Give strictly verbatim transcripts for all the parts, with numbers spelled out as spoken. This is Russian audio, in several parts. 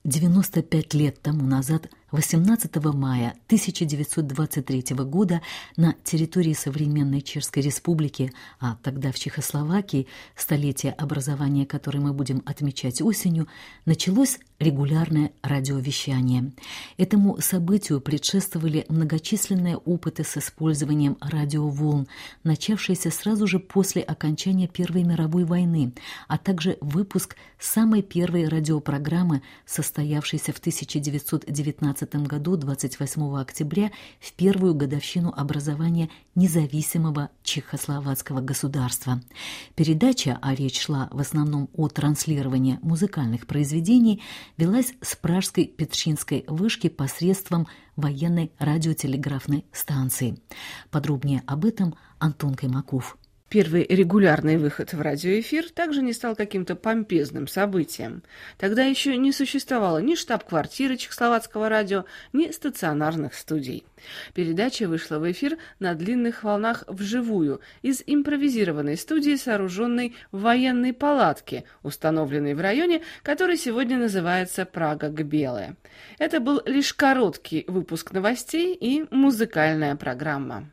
девяносто пять лет тому назад, восемнадцатого мая тысяча девятьсот двадцать третьего года, на территории современной Чешской Республики, а тогда в Чехословакии, столетие образования которой мы будем отмечать осенью, началось регулярное радиовещание. Этому событию предшествовали многочисленные опыты с использованием радиоволн, начавшиеся сразу же после окончания Первой мировой войны, а также выпуск самой первой радиопрограммы, состоявшейся в тысяча девятьсот девятнадцатом году, двадцать восьмого октября, в первую годовщину образования независимого чехословацкого государства. Передача, а речь шла в основном о транслировании музыкальных произведений, велась с пражской Петшинской вышки посредством военной радиотелеграфной станции. Подробнее об этом Антон Каймаков. Первый регулярный выход в радиоэфир также не стал каким-то помпезным событием. Тогда еще не существовало ни штаб-квартиры Чехословацкого радио, ни стационарных студий. Передача вышла в эфир на длинных волнах вживую из импровизированной студии, сооруженной в военной палатке, установленной в районе, который сегодня называется Прага-Гбеле. Это был лишь короткий выпуск новостей и музыкальная программа.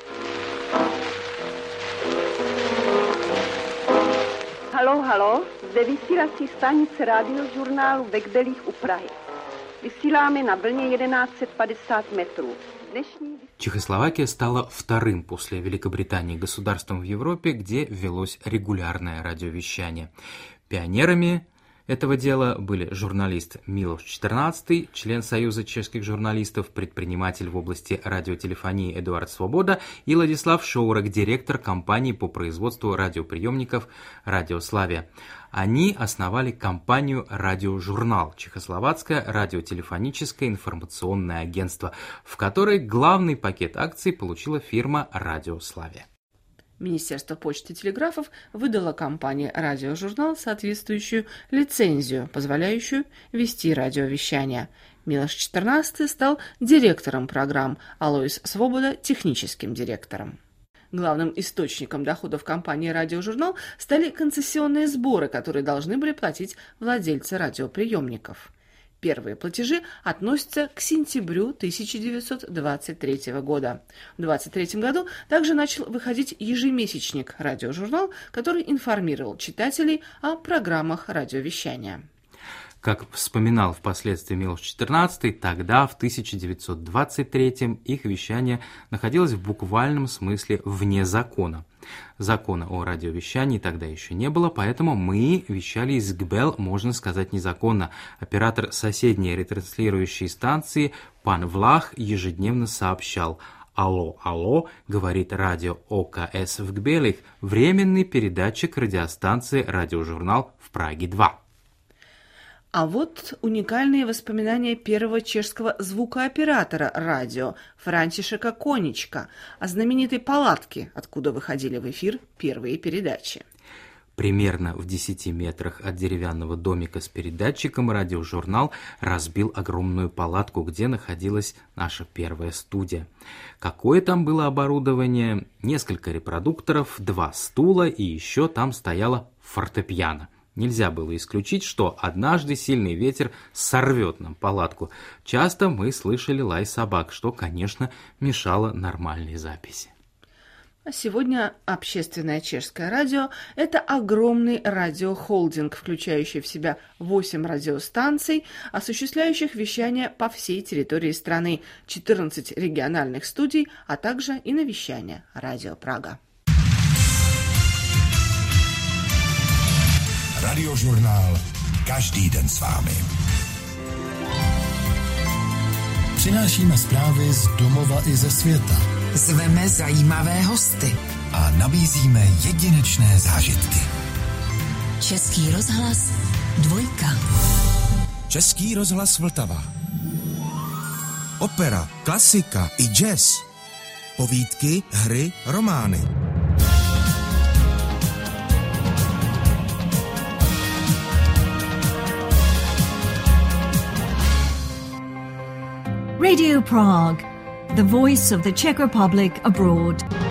Halo, halo, zde vysílací stanice radiožurnálu ve Kbelích u Prahy. Vysíláme na vlně jedenáct padesát metrů. Dnešní... Чехословакия стала вторым после Великобритании государством в Европе, где велось регулярное радиовещание. Пионерами этого дела были журналист Милош Четырнадцатый, член Союза чешских журналистов, предприниматель в области радиотелефонии Эдуард Свобода и Ладислав Шоурек, директор компании по производству радиоприемников «Радиославия». Они основали компанию «Радиожурнал» – Чехословацкое радиотелефоническое информационное агентство, в которой главный пакет акций получила фирма «Радиославия». Министерство почты и телеграфов выдало компании «Радиожурнал» соответствующую лицензию, позволяющую вести радиовещание. Милош Четырнадцатый стал директором программ, а Лоис Свобода – техническим директором. Главным источником доходов компании «Радиожурнал» стали концессионные сборы, которые должны были платить владельцы радиоприемников. Первые платежи относятся к сентябрю тысяча девятьсот двадцать третьего года. В двадцать третьем году также начал выходить ежемесячник «Радиожурнал», который информировал читателей о программах радиовещания. Как вспоминал впоследствии Милош Четырнадцатый, тогда, в тысяча девятьсот двадцать третьем, их вещание находилось в буквальном смысле вне закона. Закона о радиовещании тогда еще не было, поэтому мы вещали из Гбел, можно сказать, незаконно. Оператор соседней ретранслирующей станции пан Влах ежедневно сообщал: «Алло, алло», говорит радио ОКС в Гбелих, временный передатчик радиостанции «Радиожурнал» в Праге-два. А вот уникальные воспоминания первого чешского звукооператора радио Франтишека Коничка о знаменитой палатке, откуда выходили в эфир первые передачи. Примерно в десяти метрах от деревянного домика с передатчиком «Радиожурнал» разбил огромную палатку, где находилась наша первая студия. Какое там было оборудование? Несколько репродукторов, два стула и еще там стояла фортепиано. Нельзя было исключить, что однажды сильный ветер сорвет нам палатку. Часто мы слышали лай собак, что, конечно, мешало нормальной записи. А сегодня общественное чешское радио – это огромный радиохолдинг, включающий в себя восемь радиостанций, осуществляющих вещание по всей территории страны, четырнадцать региональных студий, а также и навещание «Радио Прага». Radiožurnál každý den s vámi. Přinášíme zprávy z domova i ze světa. Zveme zajímavé hosty. A nabízíme jedinečné zážitky. Český rozhlas dvojka. Český rozhlas Vltava. Opera, klasika i jazz. Povídky, hry, romány. Radio Prague, the voice of the Czech Republic abroad.